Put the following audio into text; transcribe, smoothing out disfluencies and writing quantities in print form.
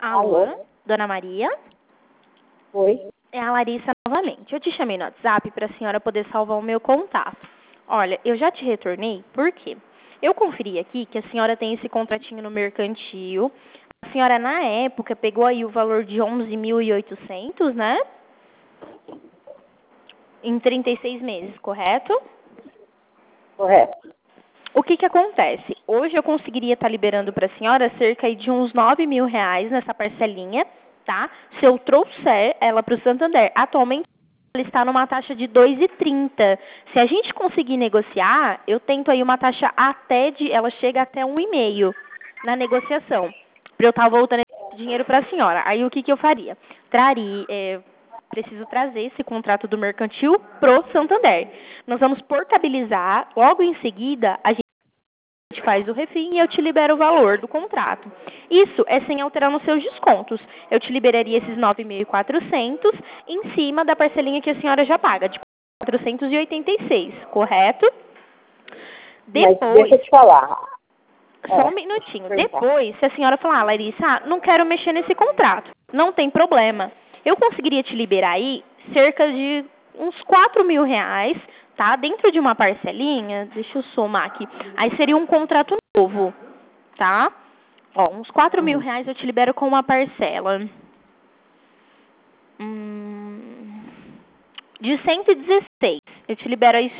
Alô, Dona Maria? Oi. É a Larissa novamente. Eu te chamei no WhatsApp para a senhora poder salvar o meu contato. Olha, eu já te retornei, por quê? Eu conferi aqui que a senhora tem esse contratinho no mercantil. A senhora, na época, pegou aí o valor de 11.800, né? Em 36 meses, correto? Correto. O que acontece? Hoje eu conseguiria estar liberando para a senhora cerca de uns 9.000 reais nessa parcelinha, tá? Se eu trouxer ela para o Santander. Atualmente ela está numa taxa de 2,30. Se a gente conseguir negociar, eu tento aí uma taxa ela chega até 1,5 na negociação, para eu estar voltando esse dinheiro para a senhora. Aí o que eu faria? Preciso trazer esse contrato do mercantil pro Santander. Nós vamos portabilizar, logo em seguida a gente faz o refim e eu te libero o valor do contrato. Isso é sem alterar nos seus descontos. Eu te liberaria esses 9.400 em cima da parcelinha que a senhora já paga, de 486, correto? Mas deixa eu te falar. Só um minutinho. Depois, se a senhora falar, Larissa, não quero mexer nesse contrato, não tem problema. Eu conseguiria te liberar aí cerca de uns 4.000 reais, tá? Dentro de uma parcelinha, deixa eu somar aqui. Aí seria um contrato novo, tá? Ó, uns 4.000 reais eu te libero com uma parcela. De 116. Eu te libero aí